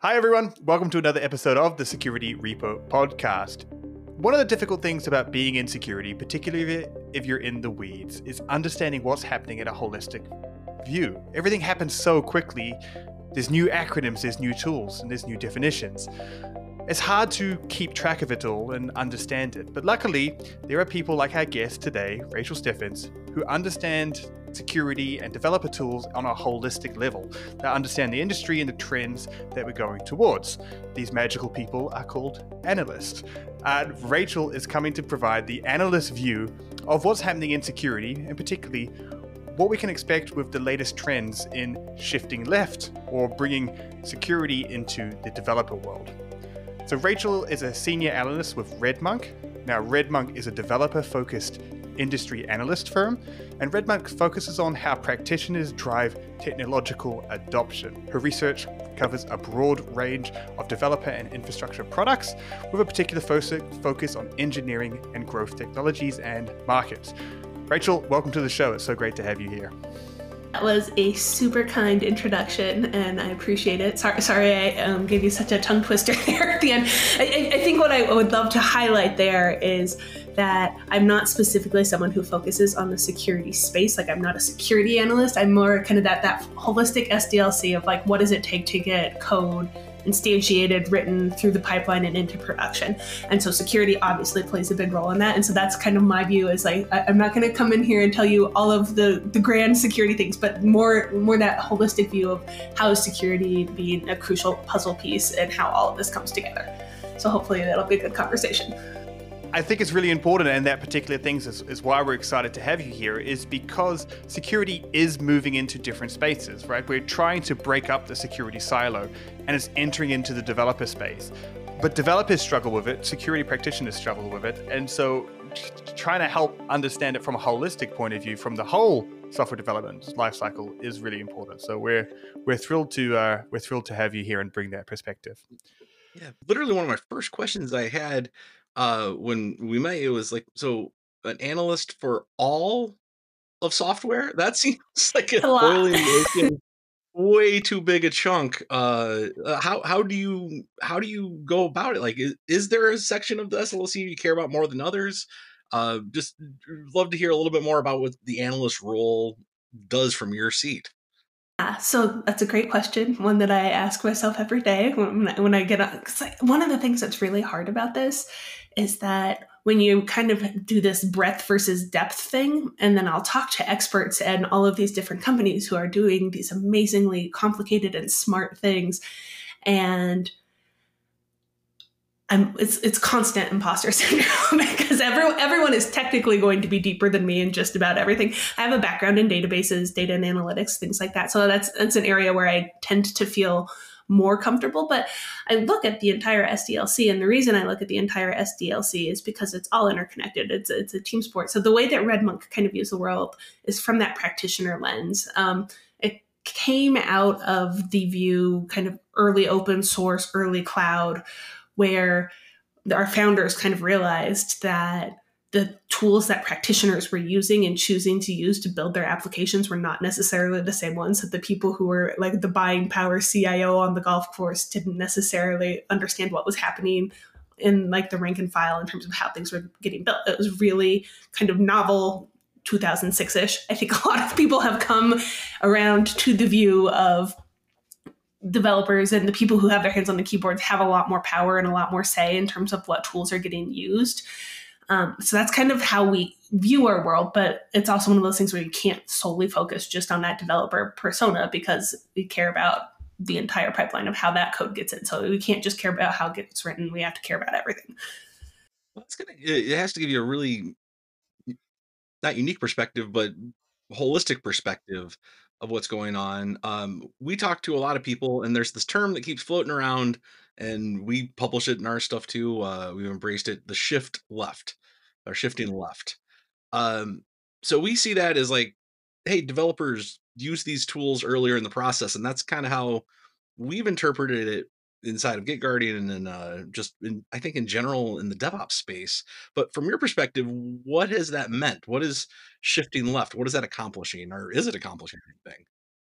Hi, everyone. Welcome to another episode of the Security Repo Podcast. One of the difficult things about being in security, particularly if you're in the weeds, is understanding what's happening at a holistic view. Everything happens so quickly. There's new acronyms, there's new tools, and there's new definitions. It's hard to keep track of it all and understand it. But luckily, there are people like our guest today, Rachel Steffens, who understand security and developer tools on a holistic level. They understand the industry and the trends that we're going towards. These magical people are called analysts. Rachel is coming to provide the analyst view of what's happening in security, and particularly what we can expect with the latest trends in shifting left or bringing security into the developer world. So Rachel is a senior analyst with RedMonk. Now, RedMonk is a developer-focused industry analyst firm, and RedMonk focuses on how practitioners drive technological adoption. Her research covers a broad range of developer and infrastructure products, with a particular focus on engineering and growth technologies and markets. Rachel, welcome to the show. It's so great to have you here. That was a super kind introduction, and I appreciate it. Sorry I gave you such a tongue twister there at the end. I think what I would love to highlight there is that I'm not specifically someone who focuses on the security space. Like, I'm not a security analyst. I'm more kind of that holistic SDLC of like, what does it take to get code instantiated, written through the pipeline and into production. And so security obviously plays a big role in that. And so that's kind of my view, is like, I'm not going to come in here and tell you all of the grand security things, but more that holistic view of how is security being a crucial puzzle piece and how all of this comes together. So hopefully that'll be a good conversation. I think it's really important, and that particular thing is why we're excited to have you here, is because security is moving into different spaces, right? We're trying to break up the security silo, and it's entering into the developer space. But developers struggle with it, security practitioners struggle with it, and so trying to help understand it from a holistic point of view, from the whole software development lifecycle, is really important. So we're thrilled to have you here and bring that perspective. Yeah, literally one of my first questions I had when we met, it was like, so an analyst for all of software? That seems like a A lot. poorly making way too big a chunk. How do you go about it? Like, is there a section of the SLC you care about more than others? Just love to hear a little bit more about what the analyst role does from your seat. So that's a great question, one that I ask myself every day when I get on. 'Cause like, one of the things that's really hard about this is that when you kind of do this breadth versus depth thing, and then I'll talk to experts and all of these different companies who are doing these amazingly complicated and smart things, and it's constant imposter syndrome because everyone is technically going to be deeper than me in just about everything. I have a background in databases, data and analytics, things like that. So that's an area where I tend to feel more comfortable. But I look at the entire SDLC, and the reason I look at the entire SDLC is because it's all interconnected. It's a team sport. So the way that RedMonk kind of views the world is from that practitioner lens. It came out of the view, kind of early open source, early cloud, where our founders kind of realized that the tools that practitioners were using and choosing to use to build their applications were not necessarily the same ones that the people who were like the buying power CIO on the golf course didn't necessarily understand what was happening in like the rank and file in terms of how things were getting built. It was really kind of novel 2006-ish. I think a lot of people have come around to the view of developers and the people who have their hands on the keyboards have a lot more power and a lot more say in terms of what tools are getting used. So that's kind of how we view our world, but it's also one of those things where you can't solely focus just on that developer persona, because we care about the entire pipeline of how that code gets in. So we can't just care about how it gets written. We have to care about everything. Well, it has to give you a really, not unique perspective, but holistic perspective of what's going on. We talk to a lot of people, and there's this term that keeps floating around, and we publish it in our stuff too. We've embraced it, the shift left, or shifting left. So we see that as like, hey, developers use these tools earlier in the process, and that's kind of how we've interpreted it inside of GitGuardian, and then I think in general in the DevOps space. But from your perspective, what has that meant? What is shifting left? What is that accomplishing, or is it accomplishing anything?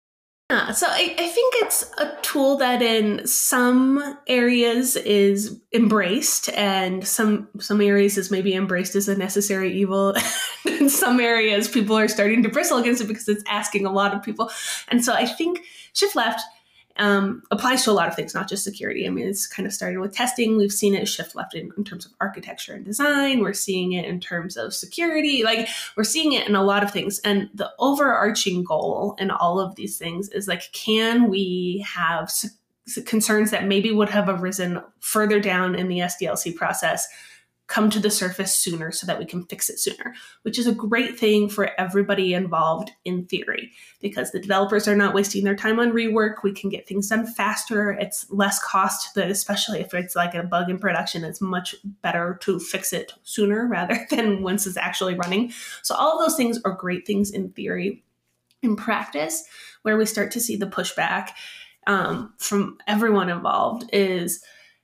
Yeah, so I think it's a tool that in some areas is embraced, and some areas is maybe embraced as a necessary evil. In some areas, people are starting to bristle against it because it's asking a lot of people. And so I think Shift Left applies to a lot of things, not just security. I mean, it's kind of started with testing. We've seen it shift left in terms of architecture and design. We're seeing it in terms of security. Like, we're seeing it in a lot of things. And the overarching goal in all of these things is like, can we have concerns that maybe would have arisen further down in the SDLC process come to the surface sooner so that we can fix it sooner, which is a great thing for everybody involved in theory, because the developers are not wasting their time on rework. We can get things done faster. It's less cost, especially if it's like a bug in production, it's much better to fix it sooner rather than once it's actually running. So all of those things are great things in theory. In practice, where we start to see the pushback from everyone involved is,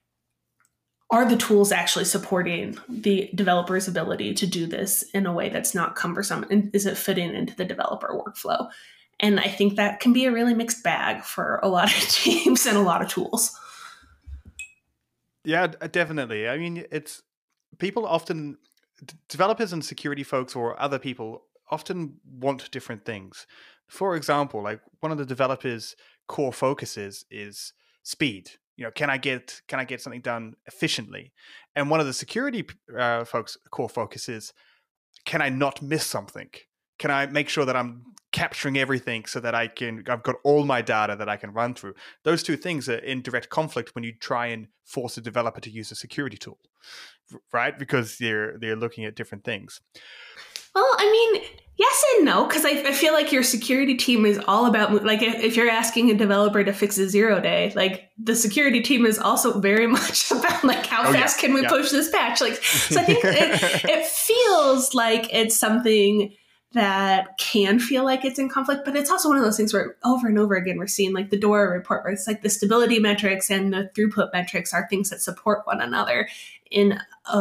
are the tools actually supporting the developer's ability to do this in a way that's not cumbersome? And is it fitting into the developer workflow? And I think that can be a really mixed bag for a lot of teams and a lot of tools. Yeah, definitely. I mean, it's people often, developers and security folks or other people often want different things. For example, like one of the developers' core focuses is speed. Can I get something done efficiently? And one of the security folks' core focus is, can I not miss something? Can I make sure that I'm capturing everything so that I've got all my data that I can run through? Those two things are in direct conflict when you try and force a developer to use a security tool, right? Because they're looking at different things. Well, I mean, yes and no, because I feel like your security team is all about, like, if you're asking a developer to fix a 0-day, like, the security team is also very much about, like, how fast can we push this patch? Like, so I think it feels like it's something that can feel like it's in conflict, but it's also one of those things where over and over again, we're seeing like the DORA report, where it's like the stability metrics and the throughput metrics are things that support one another in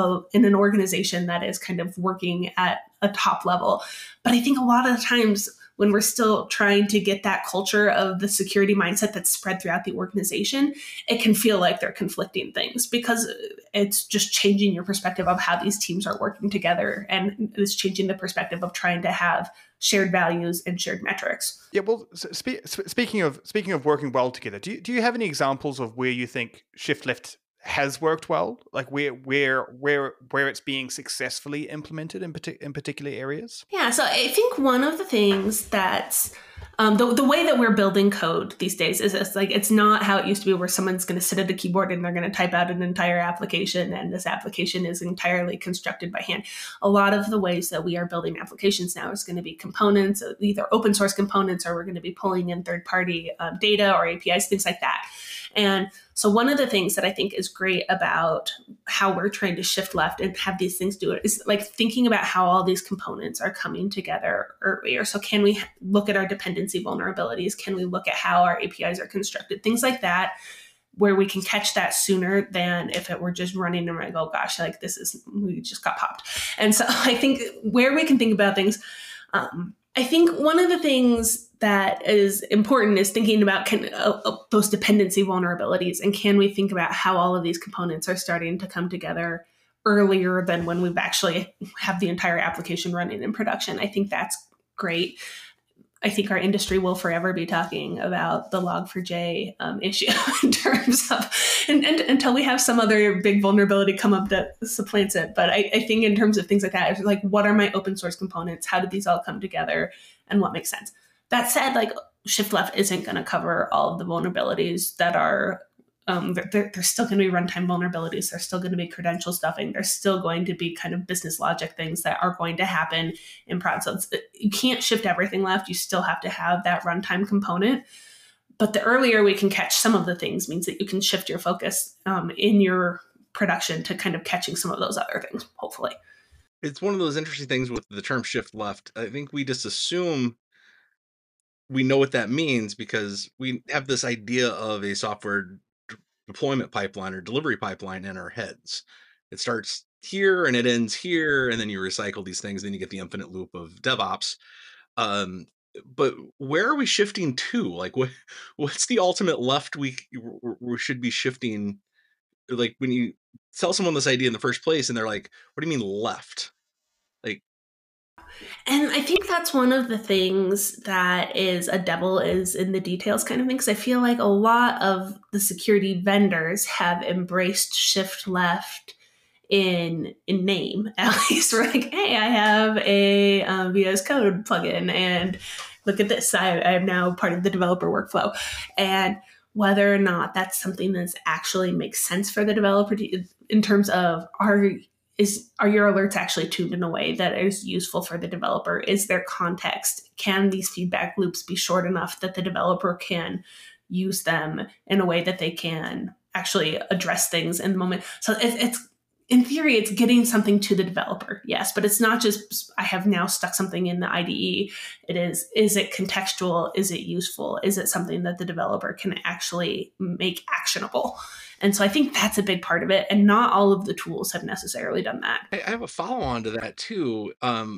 an organization that is kind of working at a top level. But I think a lot of the times when we're still trying to get that culture of the security mindset that's spread throughout the organization, it can feel like they're conflicting things, because it's just changing your perspective of how these teams are working together, and it's changing the perspective of trying to have shared values and shared metrics. Yeah, well, speaking of working well together, do you have any examples of where you think Shift Left has worked well, like where it's being successfully implemented in particular areas? Yeah, so I think one of the things that's the way that we're building code these days is it's not how it used to be, where someone's going to sit at a keyboard and they're going to type out an entire application, and this application is entirely constructed by hand. A lot of the ways that we are building applications now is going to be components, either open source components, or we're going to be pulling in third-party data or APIs, things like that. And so one of the things that I think is great about how we're trying to shift left and have these things do it is like thinking about how all these components are coming together earlier. So can we look at our dependency vulnerabilities? Can we look at how our APIs are constructed? Things like that, where we can catch that sooner than if it were just running and like, oh gosh, like we just got popped. And so I think where we can think about things, I think one of the things that is important is thinking about those dependency vulnerabilities, and can we think about how all of these components are starting to come together earlier than when we've actually have the entire application running in production. I think that's great. I think our industry will forever be talking about the Log4j issue in terms of, and until we have some other big vulnerability come up that supplants it. But I think in terms of things like that, it's like, what are my open source components? How did these all come together? And what makes sense? That said, like, Shift Left isn't going to cover all of the vulnerabilities that are, there's still going to be runtime vulnerabilities. There's still going to be credential stuffing. There's still going to be kind of business logic things that are going to happen in prod. So you can't shift everything left. You still have to have that runtime component. But the earlier we can catch some of the things means that you can shift your focus in your production to kind of catching some of those other things, hopefully. It's one of those interesting things with the term shift left. I think we just assume we know what that means because we have this idea of a software deployment pipeline or delivery pipeline in our heads. It starts here and it ends here, and then you recycle these things, then you get the infinite loop of DevOps. but where are we shifting to? Like, what's the ultimate left we should be shifting? Like, when you tell someone this idea in the first place, and they're like, "What do you mean left?" Like, And I think that's one of the things that is a devil is in the details kind of thing. Because I feel like a lot of the security vendors have embraced shift left in name. At least we're like, hey, I have a VS Code plugin, and look at this. I am now part of the developer workflow. And whether or not that's something that actually makes sense for the developer in terms of are your alerts actually tuned in a way that is useful for the developer? Is there context? Can these feedback loops be short enough that the developer can use them in a way that they can actually address things in the moment? So it's in theory, it's getting something to the developer, yes, but it's not just I have now stuck something in the IDE. It is it contextual? Is it useful? Is it something that the developer can actually make actionable? And so I think that's a big part of it. And not all of the tools have necessarily done that. I have a follow on to that too.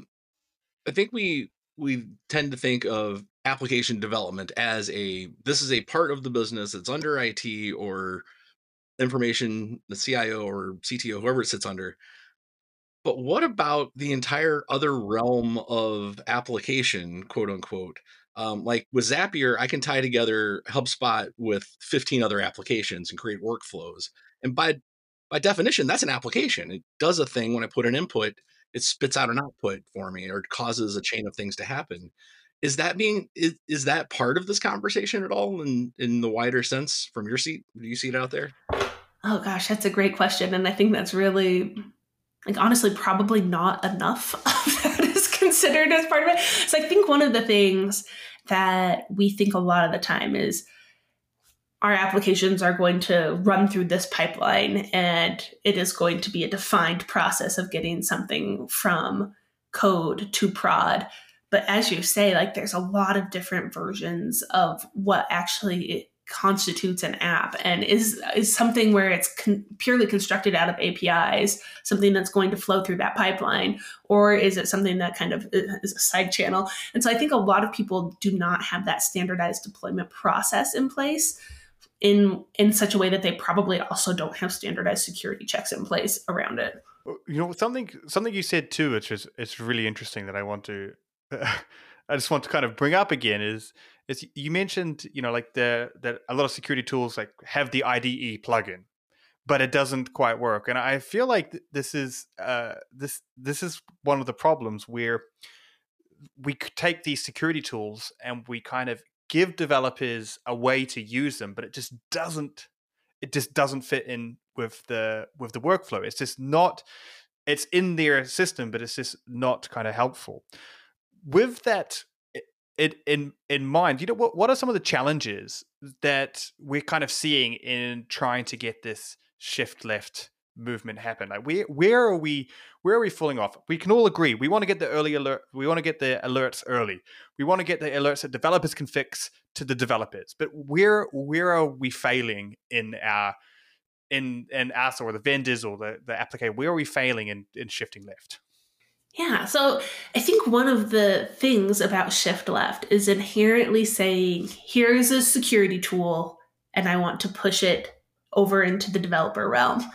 I think we tend to think of application development as this is a part of the business that's under IT or information, the CIO or CTO, whoever it sits under. But what about the entire other realm of application, quote unquote? Like with Zapier, I can tie together HubSpot with 15 other applications and create workflows. And by definition, that's an application. It does a thing when I put an input, it spits out an output for me, or it causes a chain of things to happen. Is that part of this conversation at all in the wider sense from your seat? Do you see it out there? Oh gosh, that's a great question. And I think that's really, like, honestly, probably not enough of that is considered as part of it. So I think one of the things that we think a lot of the time is our applications are going to run through this pipeline, and it is going to be a defined process of getting something from code to prod. But as you say, like, there's a lot of different versions of what actually constitutes an app, and is something where it's purely constructed out of APIs, something that's going to flow through that pipeline, or is it something that kind of is a side channel? And so I think a lot of people do not have that standardized deployment process in place in such a way that they probably also don't have standardized security checks in place around it. You know, something you said too, which is it's really interesting that I want to I just want to kind of bring up again is you mentioned, you know, like that a lot of security tools like have the IDE plugin, but it doesn't quite work. And I feel like this is one of the problems where we could take these security tools and we kind of give developers a way to use them, but it just doesn't fit in with the workflow. It's just not, it's in their system, but it's just not kind of helpful. With that in mind, you know, what are some of the challenges that we're kind of seeing in trying to get this shift left movement happen? Like where are we falling off? We can all agree we want to get the early alert. We want to get the alerts early. We want to get the alerts that developers can fix to the developers. But where are we failing in us or the vendors or the applicator? Where are we failing in shifting left? Yeah, so I think one of the things about shift left is inherently saying, here's a security tool, and I want to push it over into the developer realm.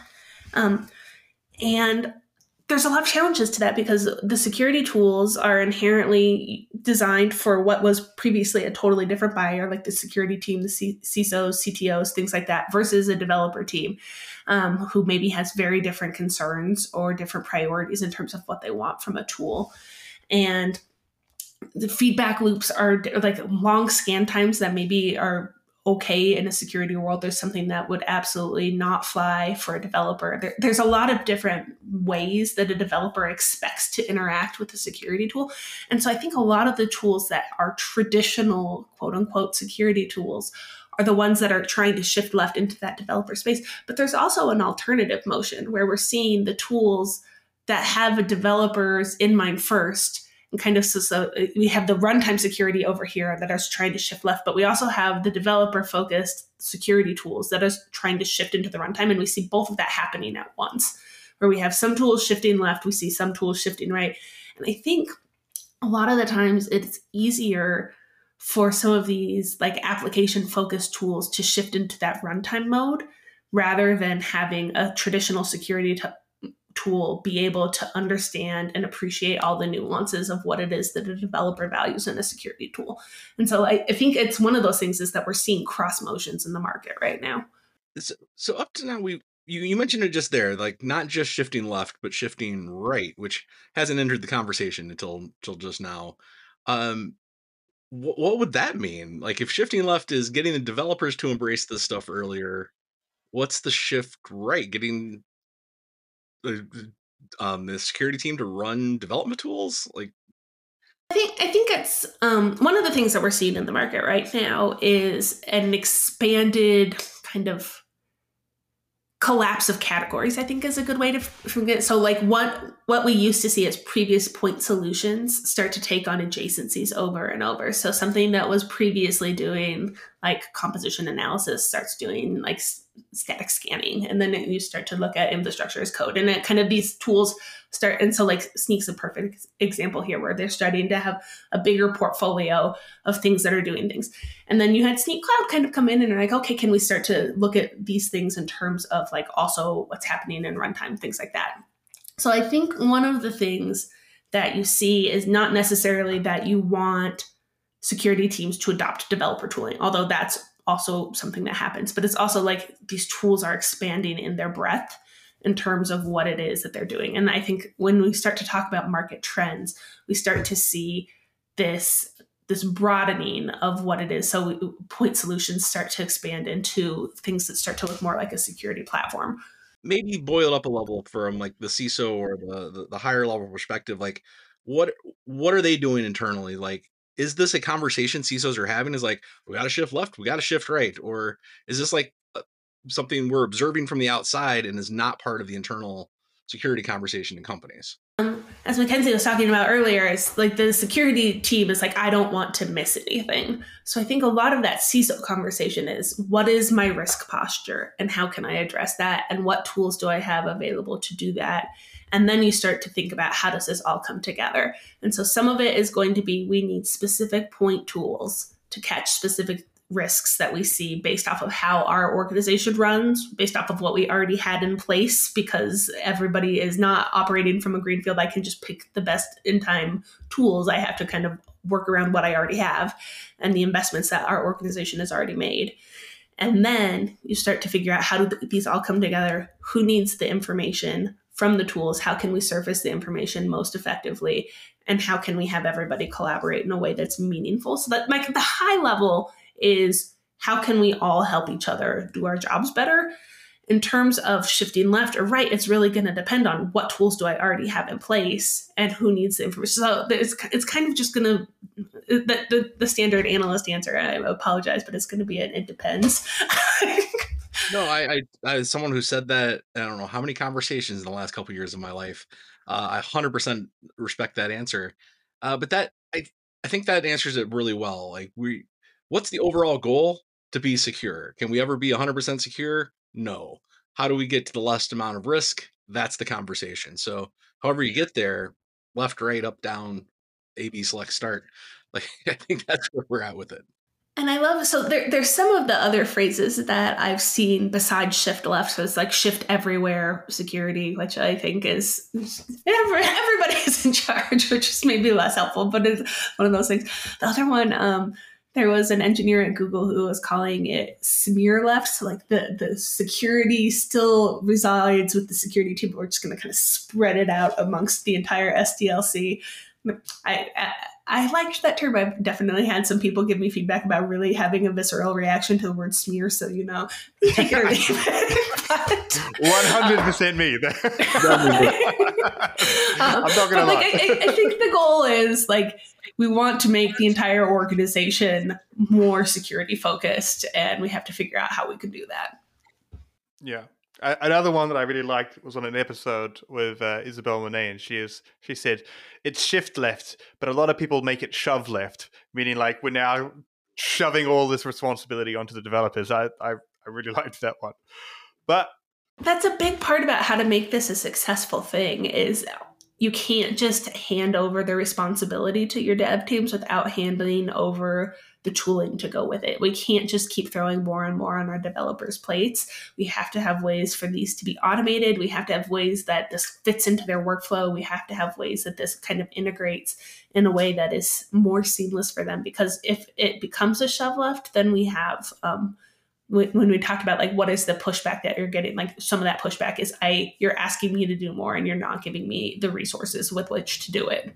And there's a lot of challenges to that because the security tools are inherently designed for what was previously a totally different buyer, like the security team, the CISOs, CTOs, things like that, versus a developer team who maybe has very different concerns or different priorities in terms of what they want from a tool. And the feedback loops are like long scan times that maybe are okay in a security world. There's something that would absolutely not fly for a developer. There's a lot of different ways that a developer expects to interact with a security tool. And so I think a lot of the tools that are traditional, quote unquote, security tools are the ones that are trying to shift left into that developer space. But there's also an alternative motion where we're seeing the tools that have a developers in mind first. And kind of, so we have the runtime security over here that is trying to shift left, but we also have the developer-focused security tools that are trying to shift into the runtime. And we see both of that happening at once, where we have some tools shifting left, we see some tools shifting right. And I think a lot of the times it's easier for some of these like application focused tools to shift into that runtime mode rather than having a traditional security tool be able to understand and appreciate all the nuances of what it is that a developer values in a security tool. And so I think it's one of those things is that we're seeing cross motions in the market right now. So up to now, you mentioned it just there, like not just shifting left, but shifting right, which hasn't entered the conversation until just now. Um, what would that mean? Like if shifting left is getting the developers to embrace this stuff earlier, what's the shift right? Getting the security team to run development tools? Like, I think it's one of the things that we're seeing in the market right now is an expanded kind of collapse of categories, I think is a good way to forget. So like what we used to see as previous point solutions start to take on adjacencies over and over. So something that was previously doing like composition analysis starts doing like static scanning. And then you start to look at infrastructure as code, and it kind of these tools start. And so like Snyk's a perfect example here where they're starting to have a bigger portfolio of things that are doing things. And then you had Snyk Cloud kind of come in and are like, okay, can we start to look at these things in terms of like also what's happening in runtime, things like that. So I think one of the things that you see is not necessarily that you want security teams to adopt developer tooling, although that's also something that happens, but it's also like these tools are expanding in their breadth in terms of what it is that they're doing. And I think when we start to talk about market trends, we start to see this broadening of what it is. So point solutions start to expand into things that start to look more like a security platform. Maybe boil up a level from like the CISO or the higher level perspective. Like what are they doing internally? Like, is this a conversation CISOs are having? Is like, we got to shift left, we got to shift right? Or is this like something we're observing from the outside and is not part of the internal security conversation in companies? As Mackenzie was talking about earlier, it's like the security team is like, I don't want to miss anything. So I think a lot of that CISO conversation is, what is my risk posture and how can I address that? And what tools do I have available to do that? And then you start to think about how does this all come together? And so some of it is going to be, we need specific point tools to catch specific risks that we see based off of how our organization runs, based off of what we already had in place, because everybody is not operating from a greenfield. I can just pick the best in time tools. I have to kind of work around what I already have and the investments that our organization has already made. And then you start to figure out, how do these all come together? Who needs the information from the tools? How can we surface the information most effectively? And how can we have everybody collaborate in a way that's meaningful? So that like the high level is, how can we all help each other do our jobs better? In terms of shifting left or right, it's really going to depend on what tools do I already have in place and who needs the information. So it's kind of just going to, the standard analyst answer, I apologize, but it's going to be it depends. No, I as someone who said that, I don't know how many conversations in the last couple of years of my life, I 100% respect that answer. But that I think that answers it really well. Like what's the overall goal? To be secure. Can we ever be 100% secure? No. How do we get to the least amount of risk? That's the conversation. So however you get there, left, right, up, down, A, B, select, start. Like I think that's where we're at with it. And I love, so there's some of the other phrases that I've seen besides shift left. So it's like shift everywhere security, which I think is everybody is in charge, which is maybe less helpful, but it's one of those things. The other one, there was an engineer at Google who was calling it smear left. So like the security still resides with the security team, but we're just going to kind of spread it out amongst the entire SDLC. I liked that term. I've definitely had some people give me feedback about really having a visceral reaction to the word smear. So, take it or leave it. 100% me. I'm not going to lie. I think the goal is like, we want to make the entire organization more security focused, and we have to figure out how we can do that. Yeah. Another one that I really liked was on an episode with Isabel Monet, and she said it's shift left, but a lot of people make it shove left, meaning like we're now shoving all this responsibility onto the developers. I really liked that one. But that's a big part about how to make this a successful thing is you can't just hand over the responsibility to your dev teams without handing over the tooling to go with it. We can't just keep throwing more and more on our developers' plates. We have to have ways for these to be automated. We have to have ways that this fits into their workflow. We have to have ways that this kind of integrates in a way that is more seamless for them. Because if it becomes a shove left, then we have, when we talked about like what is the pushback that you're getting, like some of that pushback is you're asking me to do more and you're not giving me the resources with which to do it.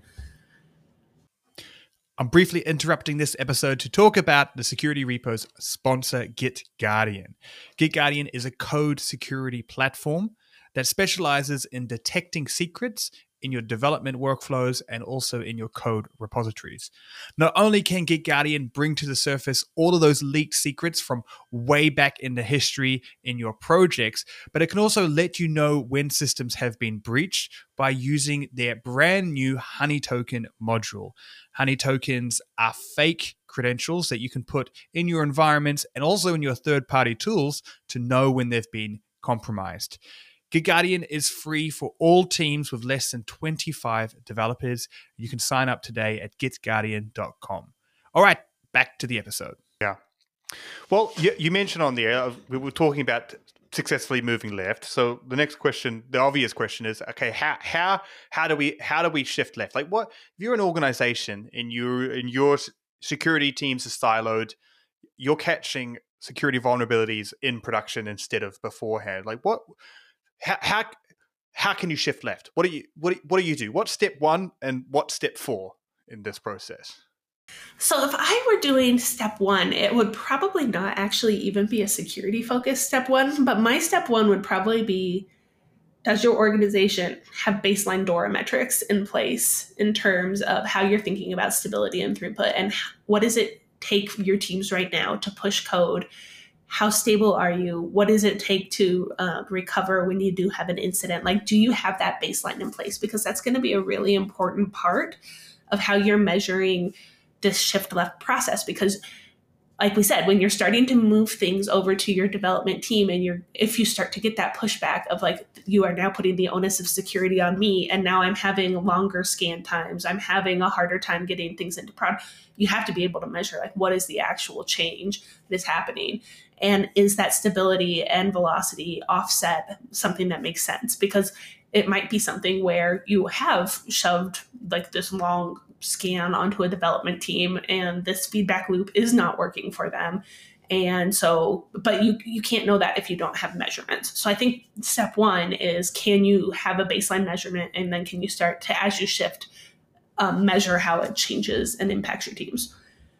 I'm briefly interrupting this episode to talk about the Security Repo's sponsor, GitGuardian. GitGuardian is a code security platform that specializes in detecting secrets in your development workflows and also in your code repositories. Not only can GitGuardian bring to the surface all of those leaked secrets from way back in the history in your projects, but it can also let you know when systems have been breached by using their brand new Honey Token module. Honey Tokens are fake credentials that you can put in your environments and also in your third-party tools to know when they've been compromised. GitGuardian is free for all teams with less than 25 developers. You can sign up today at gitguardian.com. All right, back to the episode. Yeah. Well, you mentioned on there, we were talking about successfully moving left. So the next question, the obvious question is, okay, how do we shift left? Like, what if you're an organization and your security teams are siloed, you're catching security vulnerabilities in production instead of beforehand? Like, how can you shift left? What do you do? What's step 1 and what's step 4 in this process? So if I were doing step 1, it would probably not actually even be a security focused step 1, but my step 1 would probably be, does your organization have baseline DORA metrics in place in terms of how you're thinking about stability and throughput, and what does it take your teams right now to push code? How stable are you? What does it take to recover when you do have an incident? Like, do you have that baseline in place? Because that's going to be a really important part of how you're measuring this shift left process. Because like we said, when you're starting to move things over to your development team and if you start to get that pushback of like, you are now putting the onus of security on me, and now I'm having longer scan times, I'm having a harder time getting things into prod, you have to be able to measure like what is the actual change that is happening. And is that stability and velocity offset something that makes sense? Because it might be something where you have shoved like this long scan onto a development team and this feedback loop is not working for them. And so, but you can't know that if you don't have measurements. So I think step 1 is, can you have a baseline measurement? And then can you start to, as you shift, measure how it changes and impacts your teams?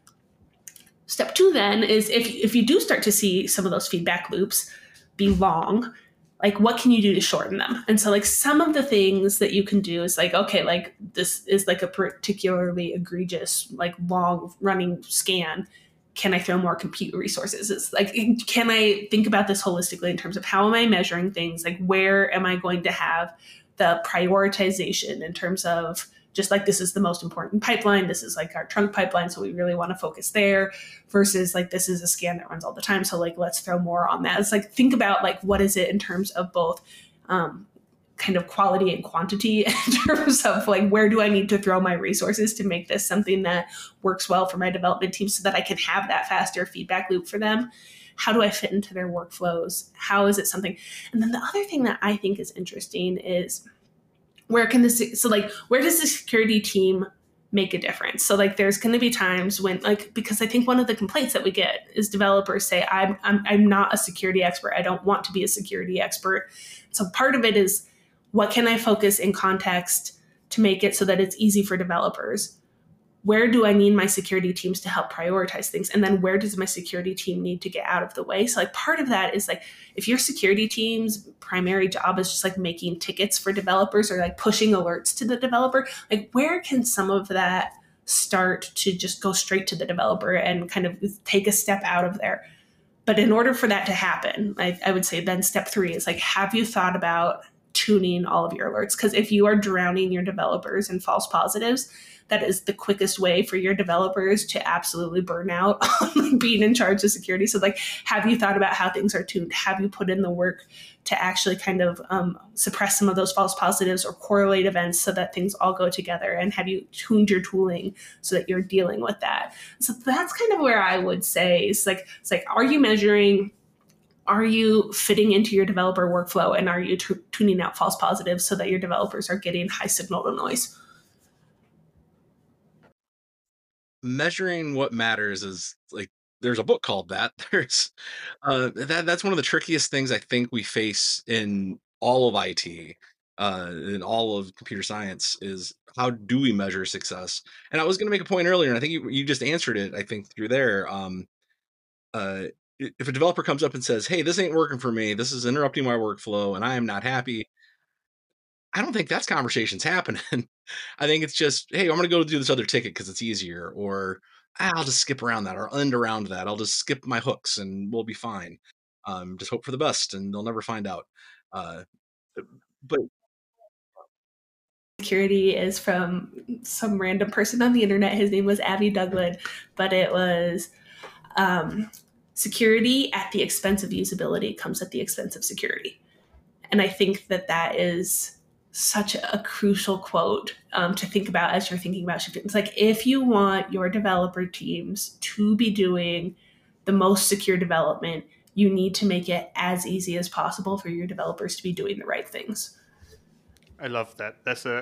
Step 2 then is, if you do start to see some of those feedback loops be long, like what can you do to shorten them? And so like some of the things that you can do is like, okay, like this is like a particularly egregious, like long running scan. Can I throw more compute resources? It's like, can I think about this holistically in terms of how am I measuring things? Like, where am I going to have the prioritization in terms of just like, this is the most important pipeline. This is like our trunk pipeline. So we really want to focus there, versus like, this is a scan that runs all the time. So like, let's throw more on that. It's like, think about like, what is it in terms of both kind of quality and quantity, in terms of like, where do I need to throw my resources to make this something that works well for my development team so that I can have that faster feedback loop for them? How do I fit into their workflows? How is it something? And then the other thing that I think is interesting is, where does the security team make a difference? So like, there's going to be times when like, because I think one of the complaints that we get is developers say, I'm not a security expert. I don't want to be a security expert. So part of it is, what can I focus in context to make it so that it's easy for developers? Where do I need my security teams to help prioritize things? And then where does my security team need to get out of the way? So like, part of that is like, if your security team's primary job is just like making tickets for developers or like pushing alerts to the developer, like where can some of that start to just go straight to the developer and kind of take a step out of there? But in order for that to happen, I would say then step 3 is like, have you thought about tuning all of your alerts. Because if you are drowning your developers in false positives, that is the quickest way for your developers to absolutely burn out on being in charge of security. So like, have you thought about how things are tuned? Have you put in the work to actually kind of suppress some of those false positives or correlate events so that things all go together? And have you tuned your tooling so that you're dealing with that? So that's kind of where I would say it's like, are you measuring? Are you fitting into your developer workflow? And are you tuning out false positives so that your developers are getting high signal to noise? Measuring what matters is like, there's a book called that. There's that's one of the trickiest things I think we face in all of IT, in all of computer science, is how do we measure success? And I was going to make a point earlier, and I think you just answered it, I think, through there. If a developer comes up and says, hey, this ain't working for me, this is interrupting my workflow, and I am not happy, I don't think that's conversations happening. I think it's just, hey, I'm going to go do this other ticket because it's easier, or I'll just skip around that, or end around that. I'll just skip my hooks and we'll be fine. Just hope for the best, and they'll never find out. But security is from some random person on the internet. His name was Avi Douglas, but it was security at the expense of usability comes at the expense of security. And I think that is such a crucial quote to think about as you're thinking about shifting. It's like, if you want your developer teams to be doing the most secure development, you need to make it as easy as possible for your developers to be doing the right things. I love that.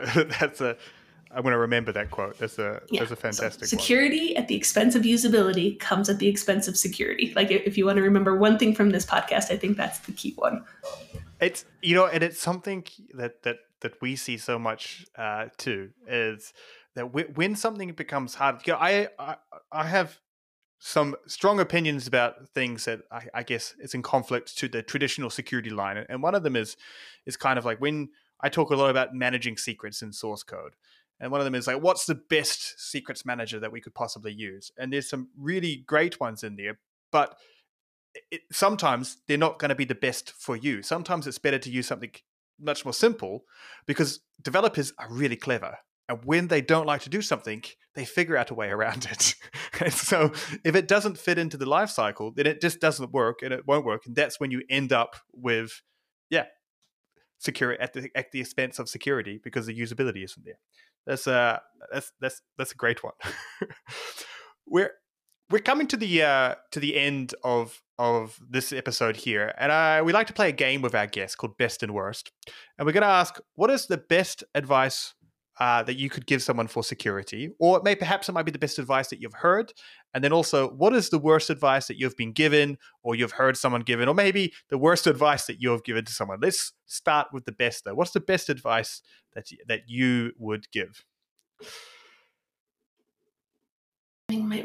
I'm going to remember that quote. That's a fantastic security at the expense of usability comes at the expense of security. Like, if you want to remember one thing from this podcast, I think that's the key one. It's, and it's something that we see so much too, is that when something becomes hard, I have some strong opinions about things that I guess it's in conflict to the traditional security line. And one of them is kind of like, when I talk a lot about managing secrets in source code. And one of them is like, what's the best secrets manager that we could possibly use? And there's some really great ones in there, but sometimes they're not going to be the best for you. Sometimes it's better to use something much more simple, because developers are really clever. And when they don't like to do something, they figure out a way around it. And so if it doesn't fit into the life cycle, then it just doesn't work, and it won't work. And that's when you end up with, security at the expense of security, because the usability isn't there. That's a great one. We're coming to the end of this episode here, and we like to play a game with our guests called Best and Worst. And we're going to ask, what is the best advice that you could give someone for security? Or perhaps it might be the best advice that you've heard. And then also, what is the worst advice that you've been given, or you've heard someone given, or maybe the worst advice that you've given to someone? Let's start with the best, though. What's the best advice that you would give? The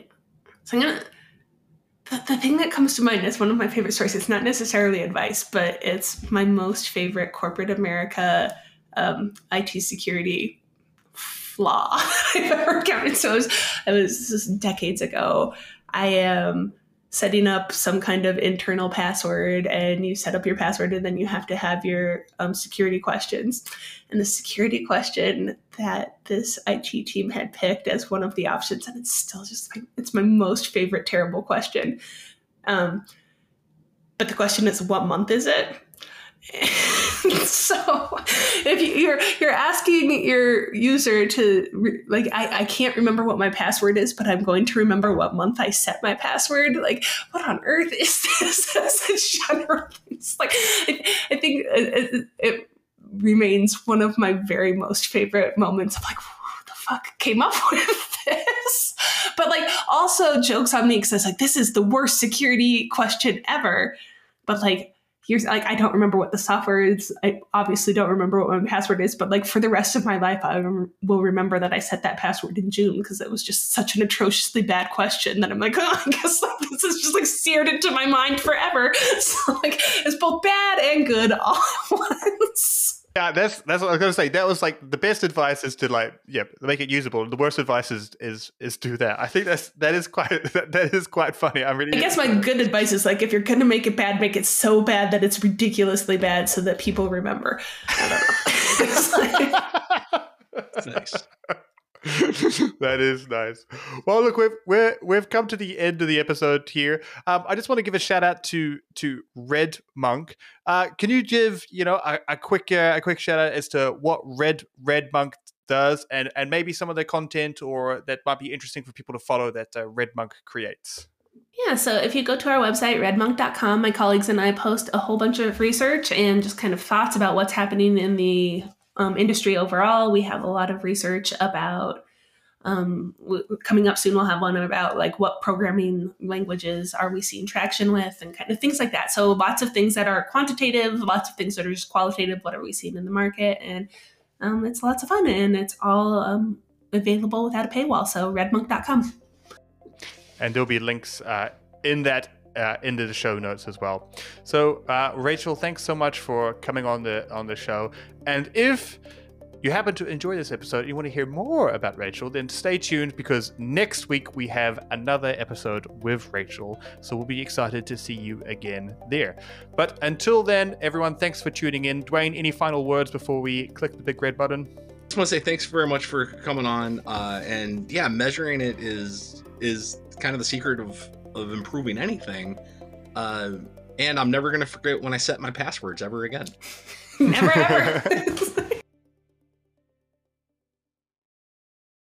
thing that comes to mind is one of my favorite stories. It's not necessarily advice, but it's my most favorite corporate America IT security flaw I've ever encountered. So it was decades ago. I am setting up some kind of internal password, and you set up your password, and then you have to have your security questions. And the security question that this IT team had picked as one of the options, and it's still just it's my most favorite terrible question. But the question is, what month is it? So if you're asking your user to I can't remember what my password is, but I'm going to remember what month I set my password. Like, what on earth is this? As a general, it's like, I think it remains one of my very most favorite moments of like, who the fuck came up with this? But also jokes on me, because it's like, this is the worst security question ever. But I don't remember what the software is. I obviously don't remember what my password is, but for the rest of my life, I will remember that I set that password in June, because it was just such an atrociously bad question that I'm like, oh, I guess this is just seared into my mind forever. So it's both bad and good all at once. Yeah, that's what I was gonna say. That was like the best advice is to like, make it usable. The worst advice is do that. I think that is quite funny. I guess my good advice is like, if you're gonna make it bad, make it so bad that it's ridiculously bad, so that people remember. I That's nice. That is nice. Well, look, we've come to the end of the episode here. I just want to give a shout out to Red Monk. Can you give a quick shout out as to what Red Monk does, and maybe some of the content or that might be interesting for people to follow that Red Monk creates? Yeah, so if you go to our website, redmonk.com, my colleagues and I post a whole bunch of research and just kind of thoughts about what's happening in the industry overall. We have a lot of research about coming up soon. We'll have one about like what programming languages are we seeing traction with, and kind of things like that. So lots of things that are quantitative, lots of things that are just qualitative. What are we seeing in the market? And it's lots of fun, and it's all available without a paywall. So redmonk.com. And there'll be links into the show notes as well. So Rachel, thanks so much for coming on the show. And if you happen to enjoy this episode and you want to hear more about Rachel, then stay tuned, because next week we have another episode with Rachel. So we'll be excited to see you again there. But until then, everyone, thanks for tuning in. Dwayne, any final words before we click the big red button? I just want to say thanks very much for coming on. And yeah, measuring it is kind of the secret of improving anything. And I'm never going to forget when I set my passwords ever again. Never ever.